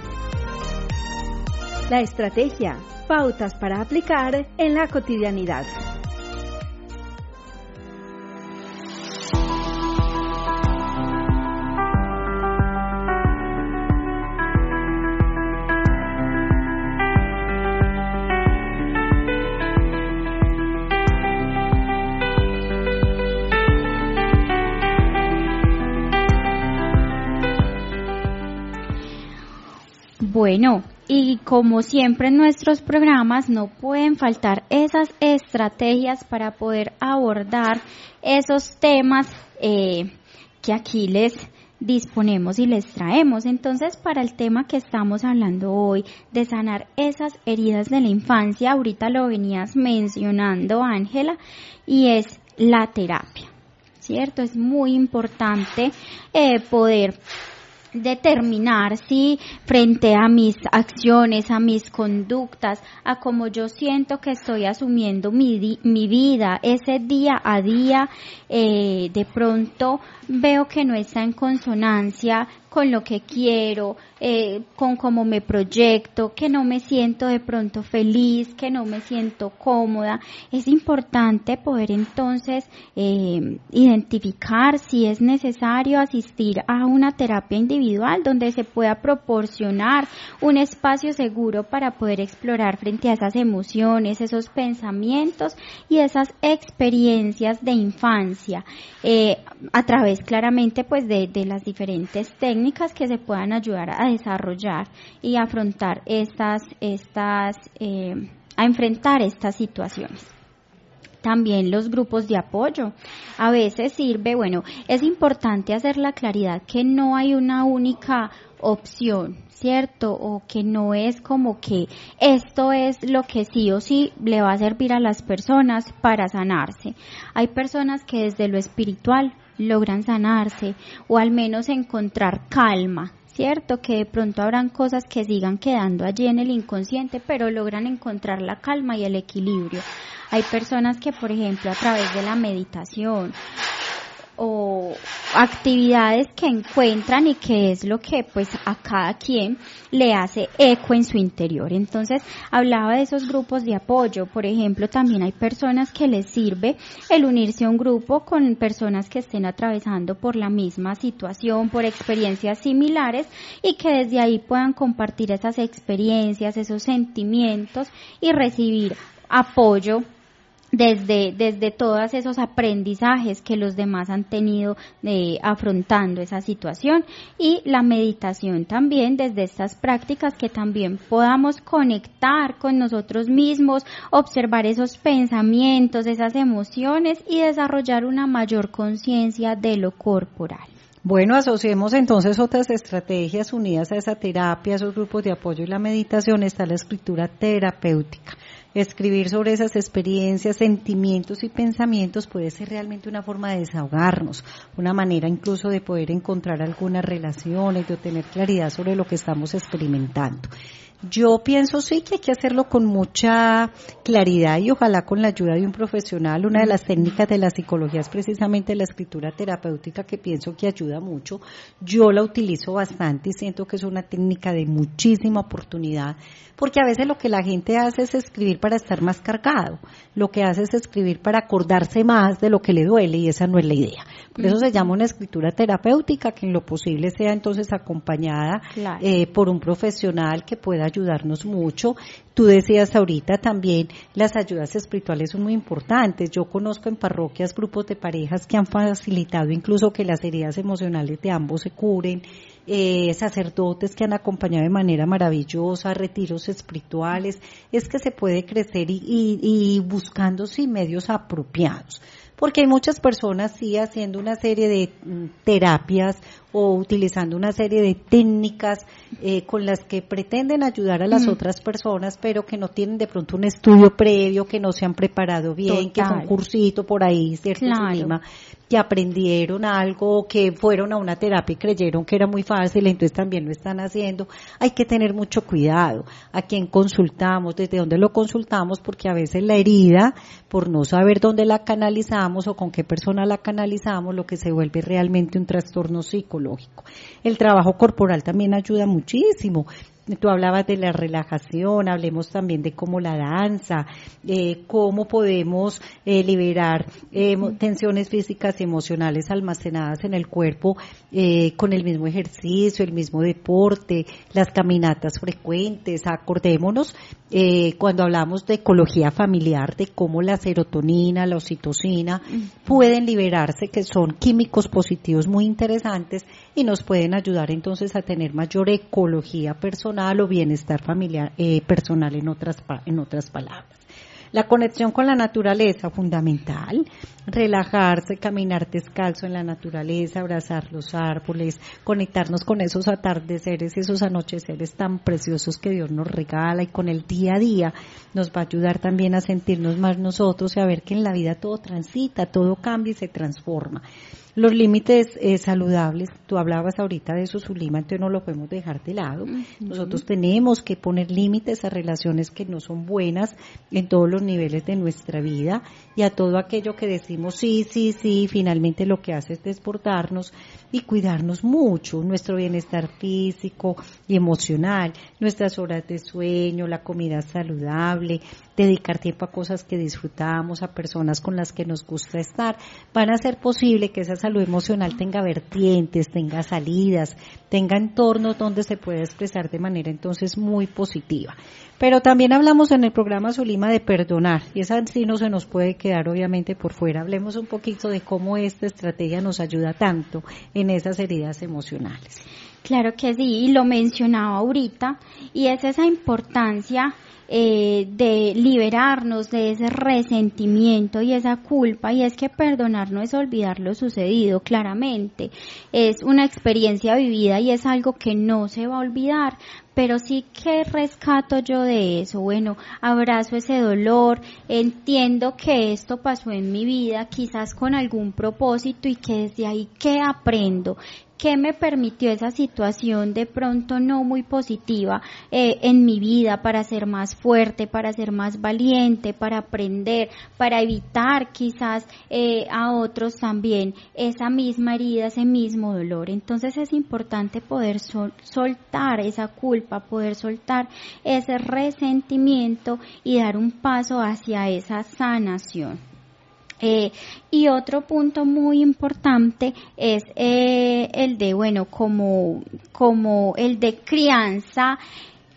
La estrategia, pautas para aplicar en la cotidianidad. Bueno, y como siempre en nuestros programas no pueden faltar esas estrategias para poder abordar esos temas eh, que aquí les disponemos y les traemos. Entonces, para el tema que estamos hablando hoy, de sanar esas heridas de la infancia, ahorita lo venías mencionando, Ángela, y es la terapia, ¿cierto? Es muy importante eh, poder determinar si frente a mis acciones, a mis conductas, a cómo yo siento que estoy asumiendo mi, di- mi vida, ese día a día, eh, de pronto veo que no está en consonancia con lo que quiero, eh, con cómo me proyecto, que no me siento de pronto feliz, que no me siento cómoda. Es importante poder entonces eh, identificar si es necesario asistir a una terapia individual donde se pueda proporcionar un espacio seguro para poder explorar frente a esas emociones, esos pensamientos y esas experiencias de infancia, eh, a través claramente pues de, de las diferentes técnicas que se puedan ayudar a desarrollar y afrontar estas, estas, eh, a enfrentar estas situaciones. También los grupos de apoyo. A veces sirve, bueno, es importante hacer la claridad que no hay una única opción, ¿cierto? O que no es como que esto es lo que sí o sí le va a servir a las personas para sanarse. Hay personas que desde lo espiritual logran sanarse o al menos encontrar calma, ¿cierto? Que de pronto habrán cosas que sigan quedando allí en el inconsciente, pero logran encontrar la calma y el equilibrio. Hay personas que, por ejemplo, a través de la meditación o actividades que encuentran y que es lo que pues a cada quien le hace eco en su interior. Entonces hablaba de esos grupos de apoyo. Por ejemplo, también hay personas que les sirve el unirse a un grupo con personas que estén atravesando por la misma situación, por experiencias similares, y que desde ahí puedan compartir esas experiencias, esos sentimientos y recibir apoyo desde, desde todos esos aprendizajes que los demás han tenido eh, afrontando esa situación, y la meditación también desde estas prácticas que también podamos conectar con nosotros mismos, observar esos pensamientos, esas emociones y desarrollar una mayor conciencia de lo corporal. Bueno, asociemos entonces otras estrategias unidas a esa terapia, a esos grupos de apoyo y la meditación. Está la escritura terapéutica. Escribir sobre esas experiencias, sentimientos y pensamientos puede ser realmente una forma de desahogarnos, una manera incluso de poder encontrar algunas relaciones, de obtener claridad sobre lo que estamos experimentando. Yo pienso sí que hay que hacerlo con mucha claridad y ojalá con la ayuda de un profesional. Una de las técnicas de la psicología es precisamente la escritura terapéutica, que pienso que ayuda mucho. Yo la utilizo bastante y siento que es una técnica de muchísima oportunidad, porque a veces lo que la gente hace es escribir para estar más cargado, lo que hace es escribir para acordarse más de lo que le duele, y esa no es la idea. Por eso se llama una escritura terapéutica, que en lo posible sea entonces acompañada claro. eh, por un profesional que pueda ayudarnos mucho. Tú decías ahorita también, las ayudas espirituales son muy importantes. Yo conozco en parroquias grupos de parejas que han facilitado incluso que las heridas emocionales de ambos se curen, eh, sacerdotes que han acompañado de manera maravillosa, retiros espirituales. Es que se puede crecer y, y, y buscando sí medios apropiados. Porque hay muchas personas sí haciendo una serie de terapias o utilizando una serie de técnicas eh, con las que pretenden ayudar a las mm. otras personas, pero que no tienen de pronto un estudio previo, que no se han preparado bien, Total. Que fue un cursito por ahí, ¿cierto? Claro. Que aprendieron algo, que fueron a una terapia y creyeron que era muy fácil, entonces también lo están haciendo. Hay que tener mucho cuidado a quién consultamos, desde dónde lo consultamos, porque a veces la herida, por no saber dónde la canalizamos o con qué persona la canalizamos, lo que se vuelve realmente un trastorno psicológico. El trabajo corporal también ayuda muchísimo. Tú hablabas de la relajación, hablemos también de cómo la danza, eh, cómo podemos eh, liberar eh, tensiones físicas y emocionales almacenadas en el cuerpo eh, con el mismo ejercicio, el mismo deporte, las caminatas frecuentes. Acordémonos eh, cuando hablamos de ecología familiar, de cómo la serotonina, la oxitocina pueden liberarse, que son químicos positivos muy interesantes y nos pueden ayudar entonces a tener mayor ecología personal o bienestar familiar, eh, personal en otras, en otras palabras. La conexión con la naturaleza, fundamental. Relajarse, caminar descalzo en la naturaleza, abrazar los árboles, conectarnos con esos atardeceres y esos anocheceres tan preciosos que Dios nos regala, y con el día a día nos va a ayudar también a sentirnos más nosotros y a ver que en la vida todo transita, todo cambia y se transforma. Los límites eh, saludables, tú hablabas ahorita de eso, Zulima, entonces no lo podemos dejar de lado. Uh-huh. Nosotros tenemos que poner límites a relaciones que no son buenas en todos los niveles de nuestra vida, y a todo aquello que decimos sí, sí, sí, finalmente lo que hace es desbordarnos, y cuidarnos mucho, nuestro bienestar físico y emocional, nuestras horas de sueño, la comida saludable, dedicar tiempo a cosas que disfrutamos, a personas con las que nos gusta estar, van a hacer posible que esa salud emocional tenga vertientes, tenga salidas, tenga entornos donde se pueda expresar de manera entonces muy positiva. Pero también hablamos en el programa Zulima de perdonar, y esa sí no se nos puede quedar obviamente por fuera. Hablemos un poquito de cómo esta estrategia nos ayuda tanto en esas heridas emocionales. Claro que sí, y lo mencionaba ahorita, y es esa importancia Eh, de liberarnos de ese resentimiento y esa culpa, y es que perdonar no es olvidar lo sucedido, claramente es una experiencia vivida y es algo que no se va a olvidar, pero sí que rescato yo de eso. Bueno, abrazo ese dolor, entiendo que esto pasó en mi vida, quizás con algún propósito, y que desde ahí, ¿qué aprendo? ¿Qué me permitió esa situación de pronto no muy positiva eh, en mi vida para ser más fuerte, para ser más valiente, para aprender, para evitar quizás eh, a otros también esa misma herida, ese mismo dolor? Entonces es importante poder sol- soltar esa culpa, poder soltar ese resentimiento y dar un paso hacia esa sanación. Eh, y otro punto muy importante es eh, el de, bueno, como, como el de crianza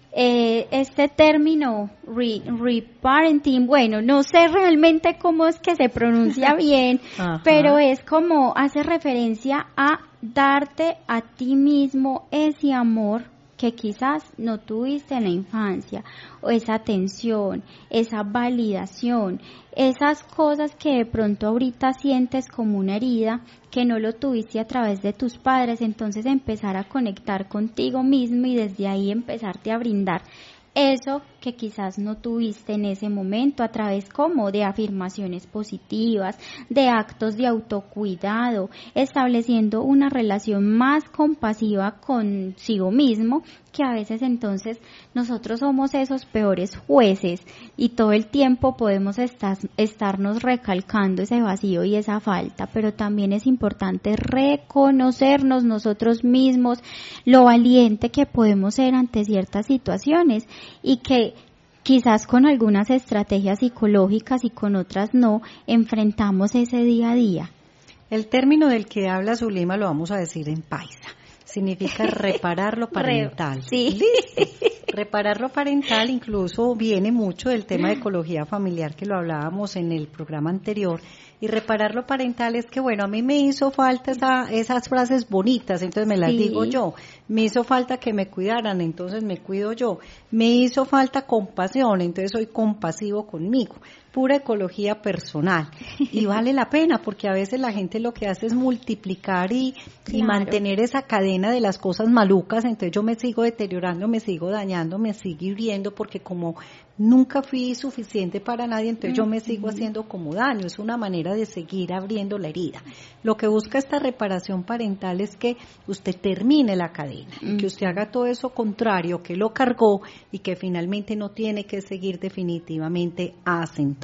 Eh, este término re, reparenting, bueno, no sé realmente cómo es que se pronuncia bien, pero es como hace referencia a darte a ti mismo ese amor que quizás no tuviste en la infancia, o esa atención, esa validación, esas cosas que de pronto ahorita sientes como una herida, que no lo tuviste a través de tus padres, entonces empezar a conectar contigo mismo y desde ahí empezarte a brindar eso que quizás no tuviste en ese momento, a través como de afirmaciones positivas, de actos de autocuidado, estableciendo una relación más compasiva consigo mismo, que a veces entonces nosotros somos esos peores jueces y todo el tiempo podemos estar, estarnos recalcando ese vacío y esa falta, pero también es importante reconocernos nosotros mismos, lo valiente que podemos ser ante ciertas situaciones y que quizás con algunas estrategias psicológicas y con otras no, enfrentamos ese día a día. El término del que habla Zulima lo vamos a decir en paisa. Significa reparar lo parental. Sí. ¿Listo? Reparar lo parental incluso viene mucho del tema de ecología familiar que lo hablábamos en el programa anterior. Y reparar lo parental es que, bueno, a mí me hizo falta esa, esas frases bonitas, entonces me las sí. digo yo. Me hizo falta que me cuidaran, entonces me cuido yo. Me hizo falta compasión, entonces soy compasivo conmigo. Pura ecología personal. Y vale la pena, porque a veces la gente lo que hace es multiplicar y, claro. y mantener esa cadena de las cosas malucas, entonces yo me sigo deteriorando, me sigo dañando, me sigo hiriendo, porque como nunca fui suficiente para nadie, entonces yo me sigo haciendo como daño. Es una manera de seguir abriendo la herida. Lo que busca esta reparación parental es que usted termine la cadena, uh-huh. que usted haga todo eso contrario, que lo cargó y que finalmente no tiene que seguir definitivamente acentuando.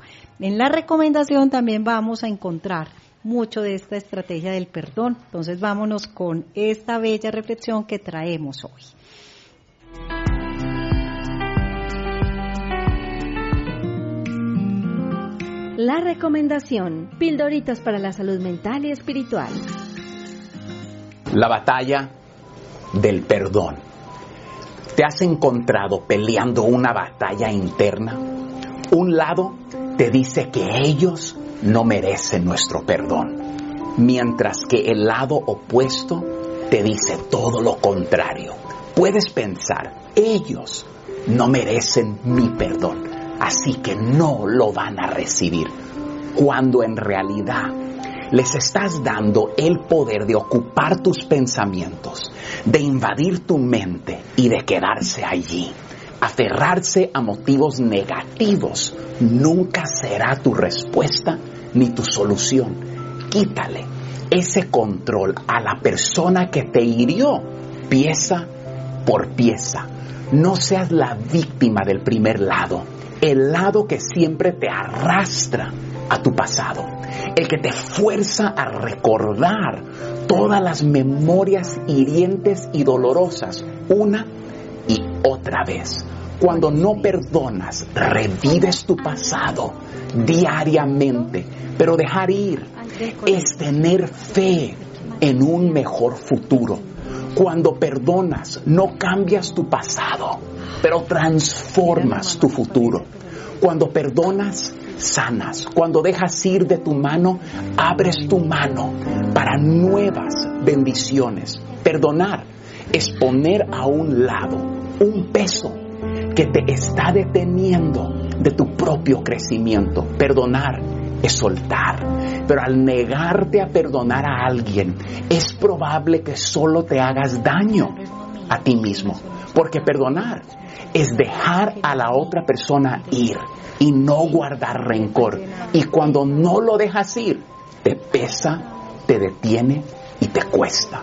En la recomendación también vamos a encontrar mucho de esta estrategia del perdón. Entonces vámonos con esta bella reflexión que traemos hoy. La recomendación, pildoritas para la salud mental y espiritual. La batalla del perdón. ¿Te has encontrado peleando una batalla interna? Un lado te dice que ellos no merecen nuestro perdón, mientras que el lado opuesto te dice todo lo contrario. Puedes pensar, ellos no merecen mi perdón, así que no lo van a recibir, cuando en realidad les estás dando el poder de ocupar tus pensamientos, de invadir tu mente y de quedarse allí. Aferrarse a motivos negativos nunca será tu respuesta ni tu solución. Quítale ese control a la persona que te hirió, pieza por pieza. No seas la víctima del primer lado, el lado que siempre te arrastra a tu pasado, el que te fuerza a recordar todas las memorias hirientes y dolorosas una y otra vez. Cuando no perdonas, revives tu pasado diariamente, pero dejar ir es tener fe en un mejor futuro. Cuando perdonas, no cambias tu pasado, pero transformas tu futuro. Cuando perdonas, sanas. Cuando dejas ir de tu mano, abres tu mano para nuevas bendiciones. Perdonar es poner a un lado un peso que te está deteniendo de tu propio crecimiento. Perdonar es soltar, pero al negarte a perdonar a alguien, es probable que solo te hagas daño a ti mismo, porque perdonar es dejar a la otra persona ir y no guardar rencor, y cuando no lo dejas ir, te pesa, te detiene y te cuesta.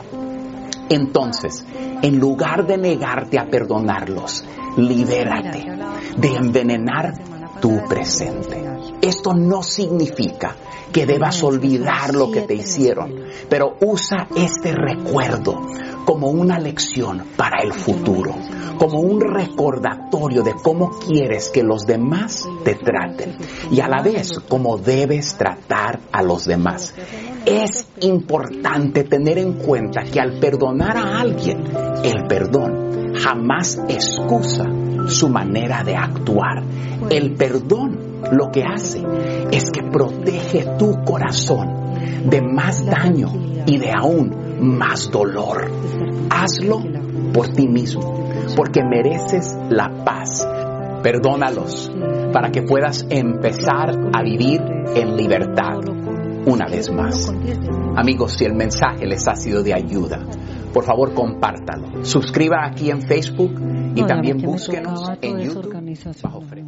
Entonces, en lugar de negarte a perdonarlos, libérate de envenenar tu presente. Esto no significa que debas olvidar lo que te hicieron, pero usa este recuerdo como una lección para el futuro, como un recordatorio de cómo quieres que los demás te traten y a la vez cómo debes tratar a los demás. Es importante tener en cuenta que al perdonar a alguien, el perdón jamás excusa su manera de actuar. El perdón lo que hace es que protege tu corazón de más daño y de aún más dolor. Hazlo por ti mismo, porque mereces la paz. Perdónalos para que puedas empezar a vivir en libertad una vez más. Amigos, si el mensaje les ha sido de ayuda, por favor compártalo. Suscriba aquí en Facebook y no, también búsquenos en YouTube bajo Freno.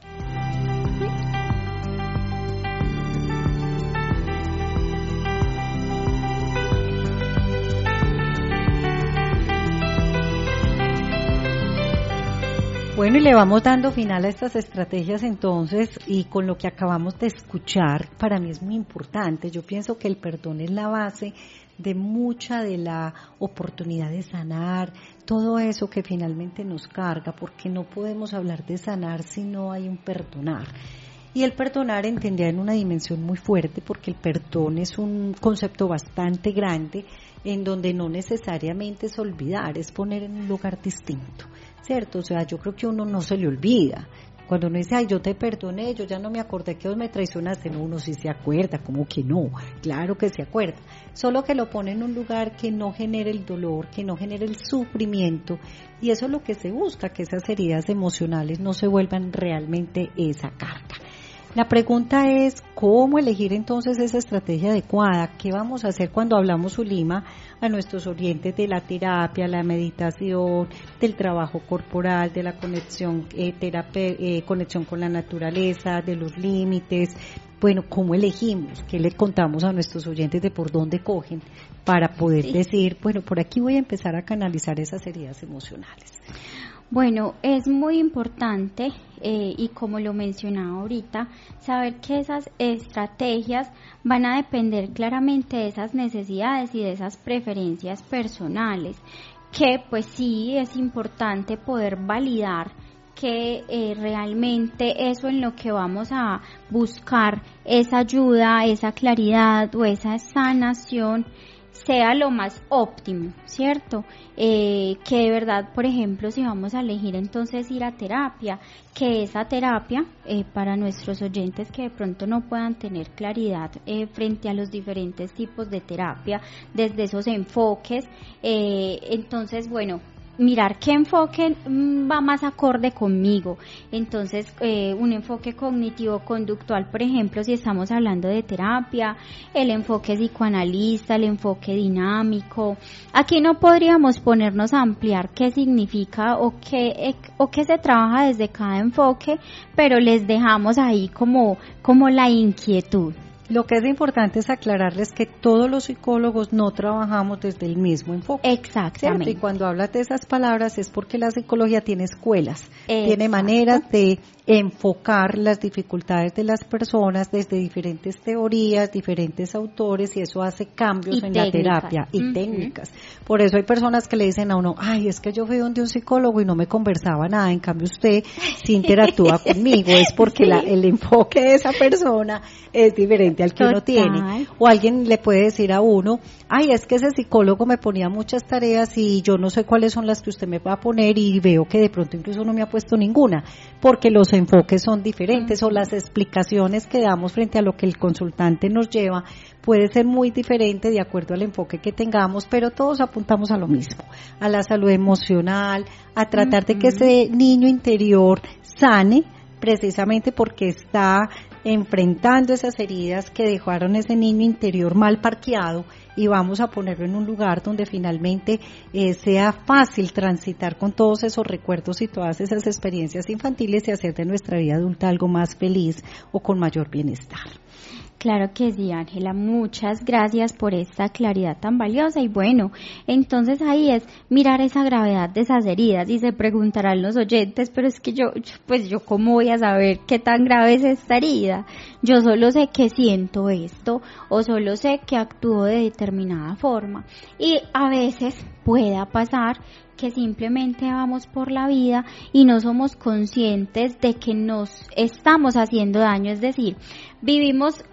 Bueno, y le vamos dando final a estas estrategias entonces, y con lo que acabamos de escuchar, para mí es muy importante. Yo pienso que el perdón es la base de mucha de la oportunidad de sanar, todo eso que finalmente nos carga, porque no podemos hablar de sanar si no hay un perdonar. Y el perdonar entendía en una dimensión muy fuerte, porque el perdón es un concepto bastante grande, en donde no necesariamente es olvidar, es poner en un lugar distinto, ¿cierto? O sea, yo creo que uno no se le olvida. Cuando uno dice, ay, yo te perdoné, yo ya no me acordé que vos me traicionaste, no, uno sí se acuerda, como que no, claro que se acuerda, solo que lo pone en un lugar que no genere el dolor, que no genere el sufrimiento, y eso es lo que se busca, que esas heridas emocionales no se vuelvan realmente esa carga. La pregunta es, ¿cómo elegir entonces esa estrategia adecuada? ¿Qué vamos a hacer cuando hablamos, Zulima, a nuestros oyentes de la terapia, la meditación, del trabajo corporal, de la conexión, eh, terapia, eh, conexión con la naturaleza, de los límites? Bueno, ¿cómo elegimos? ¿Qué le contamos a nuestros oyentes de por dónde cogen para poder sí. decir, bueno, por aquí voy a empezar a canalizar esas heridas emocionales? Bueno, es muy importante, eh, y como lo mencionaba ahorita, saber que esas estrategias van a depender claramente de esas necesidades y de esas preferencias personales, que pues sí es importante poder validar que eh, realmente eso en lo que vamos a buscar, esa ayuda, esa claridad o esa sanación, sea lo más óptimo, ¿cierto? Eh, que de verdad, por ejemplo, si vamos a elegir entonces ir a terapia, que esa terapia, eh, para nuestros oyentes que de pronto no puedan tener claridad eh, frente a los diferentes tipos de terapia, desde esos enfoques, eh, entonces, bueno, mirar qué enfoque va más acorde conmigo. Entonces, eh, un enfoque cognitivo-conductual, por ejemplo, si estamos hablando de terapia, el enfoque psicoanalista, el enfoque dinámico. Aquí no podríamos ponernos a ampliar qué significa o qué, o qué se trabaja desde cada enfoque, pero les dejamos ahí como, como la inquietud. Lo que es importante es aclararles que todos los psicólogos no trabajamos desde el mismo enfoque. Exactamente. ¿Cierto? Y cuando hablas de esas palabras es porque la psicología tiene escuelas, Exacto. tiene maneras de enfocar las dificultades de las personas desde diferentes teorías, diferentes autores, y eso hace cambios y en técnicas. la terapia y uh-huh. técnicas. Por eso hay personas que le dicen a uno, ay, es que yo fui donde un psicólogo y no me conversaba nada, en cambio usted sí interactúa conmigo, es porque sí. la, el enfoque de esa persona es diferente al que Total. uno tiene. O alguien le puede decir a uno, ay, es que ese psicólogo me ponía muchas tareas y yo no sé cuáles son las que usted me va a poner, y veo que de pronto incluso no me ha puesto ninguna, porque los enfoques son diferentes, uh-huh. o las explicaciones que damos frente a lo que el consultante nos lleva puede ser muy diferente de acuerdo al enfoque que tengamos, pero todos apuntamos a lo mismo, a la salud emocional, a tratar uh-huh. de que ese niño interior sane, precisamente porque está enfrentando esas heridas que dejaron ese niño interior mal parqueado, y vamos a ponerlo en un lugar donde finalmente eh, sea fácil transitar con todos esos recuerdos y todas esas experiencias infantiles y hacer de nuestra vida adulta algo más feliz o con mayor bienestar. Claro que sí, Ángela, muchas gracias por esta claridad tan valiosa. Y bueno, entonces ahí es mirar esa gravedad de esas heridas, y se preguntarán los oyentes, pero es que yo, pues yo cómo voy a saber qué tan grave es esta herida. Yo solo sé que siento esto, o solo sé que actúo de determinada forma, y a veces pueda pasar que simplemente vamos por la vida y no somos conscientes de que nos estamos haciendo daño, es decir, vivimos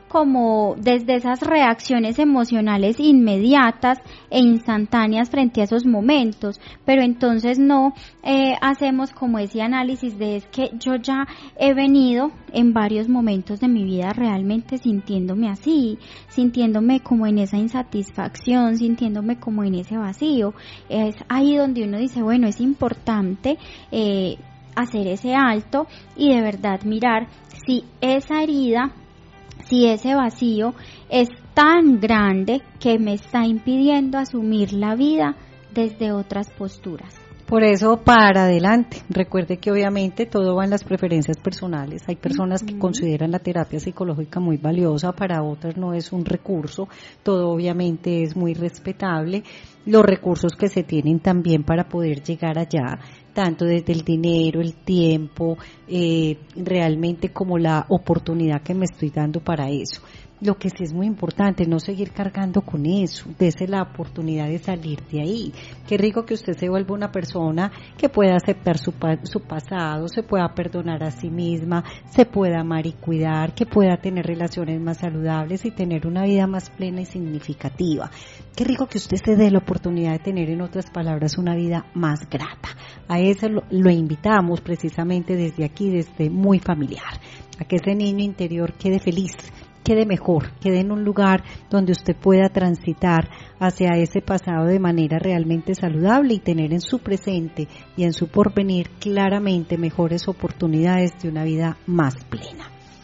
como desde esas reacciones emocionales inmediatas e instantáneas frente a esos momentos, pero entonces no eh, hacemos como ese análisis de es que yo ya he venido en varios momentos de mi vida realmente sintiéndome así, sintiéndome como en esa insatisfacción, sintiéndome como en ese vacío. Es ahí donde uno dice, bueno, es importante eh, hacer ese alto y de verdad mirar si esa herida, si ese vacío es tan grande que me está impidiendo asumir la vida desde otras posturas. Por eso, para adelante. Recuerde que obviamente todo va en las preferencias personales. Hay personas que consideran la terapia psicológica muy valiosa, para otras no es un recurso. Todo obviamente es muy respetable. Los recursos que se tienen también para poder llegar allá, tanto desde el dinero, el tiempo, eh, realmente como la oportunidad que me estoy dando para eso. Lo que sí es muy importante, no seguir cargando con eso, dese la oportunidad de salir de ahí. Qué rico que usted se vuelva una persona que pueda aceptar su, pa- su pasado, se pueda perdonar a sí misma, se pueda amar y cuidar, que pueda tener relaciones más saludables y tener una vida más plena y significativa. Qué rico que usted se dé la oportunidad de tener, en otras palabras, una vida más grata. A eso lo, lo invitamos precisamente desde aquí, desde Muy Familiar, a que ese niño interior quede feliz, quede mejor, quede en un lugar donde usted pueda transitar hacia ese pasado de manera realmente saludable y tener en su presente y en su porvenir claramente mejores oportunidades de una vida más plena.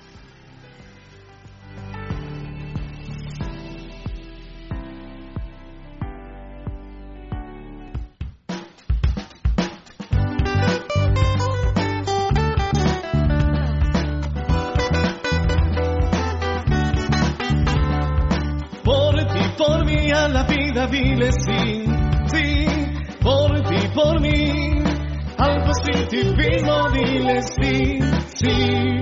Por mí a la vida dile sí, sí, por ti, por mí, al positivismo dile sí, sí.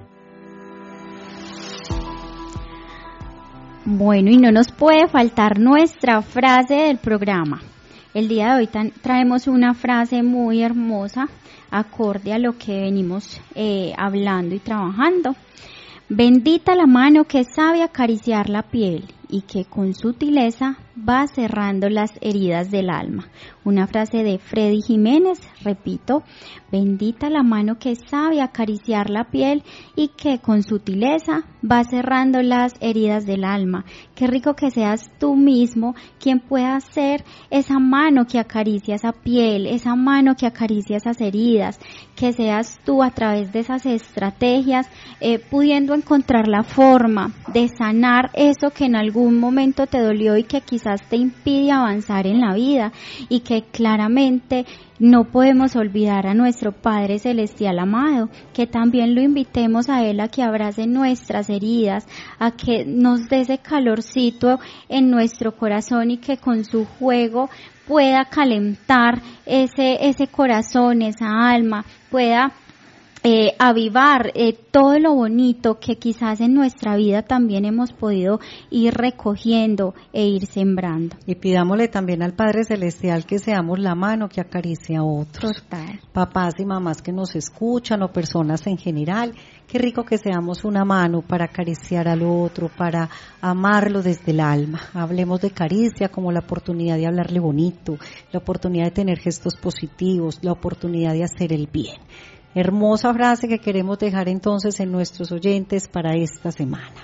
Bueno, y no nos puede faltar nuestra frase del programa. El día de hoy tan, traemos una frase muy hermosa, acorde a lo que venimos eh, hablando y trabajando. Bendita la mano que sabe acariciar la piel y que con sutileza va cerrando las heridas del alma. Una frase de Freddy Jiménez, repito, bendita la mano que sabe acariciar la piel y que con sutileza va cerrando las heridas del alma. Qué rico que seas tú mismo quien pueda ser esa mano que acaricia esa piel, esa mano que acaricia esas heridas, que seas tú a través de esas estrategias eh, pudiendo encontrar la forma de sanar eso que en algún momento te dolió y que quizás te impide avanzar en la vida, y que claramente no podemos olvidar a nuestro Padre Celestial amado, que también lo invitemos a Él a que abrace nuestras heridas, a que nos dé ese calorcito en nuestro corazón y que con su juego pueda calentar ese, ese corazón, esa alma, pueda Eh, avivar eh, todo lo bonito que quizás en nuestra vida también hemos podido ir recogiendo e ir sembrando. Y pidámosle también al Padre Celestial que seamos la mano que acaricia a otros. Total. Papás y mamás que nos escuchan o personas en general, qué rico que seamos una mano para acariciar al otro, para amarlo desde el alma. Hablemos de caricia como la oportunidad de hablarle bonito, la oportunidad de tener gestos positivos, la oportunidad de hacer el bien. Hermosa frase que queremos dejar entonces en nuestros oyentes para esta semana.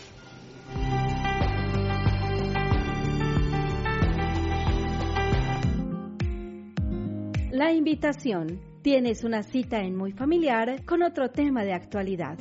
La invitación. Tienes una cita en Muy Familiar con otro tema de actualidad.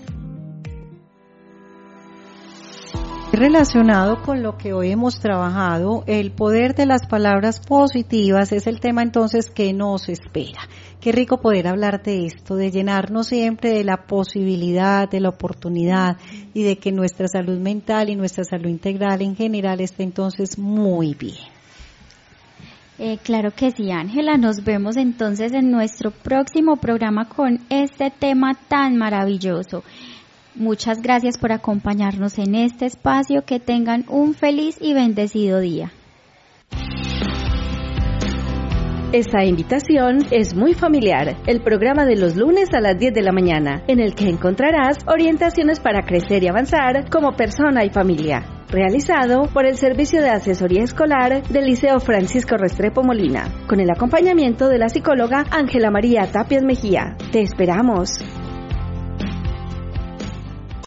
Relacionado con lo que hoy hemos trabajado, el poder de las palabras positivas es el tema entonces que nos espera. Qué rico poder hablar de esto, de llenarnos siempre de la posibilidad, de la oportunidad y de que nuestra salud mental y nuestra salud integral en general esté entonces muy bien. Eh, claro que sí, Ángela. Nos vemos entonces en nuestro próximo programa con este tema tan maravilloso. Muchas gracias por acompañarnos en este espacio. Que tengan un feliz y bendecido día. Esta invitación es Muy Familiar, el programa de los lunes a las diez de la mañana, en el que encontrarás orientaciones para crecer y avanzar como persona y familia. Realizado por el Servicio de Asesoría Escolar del Liceo Francisco Restrepo Molina, con el acompañamiento de la psicóloga Ángela María Tapias Mejía. Te esperamos.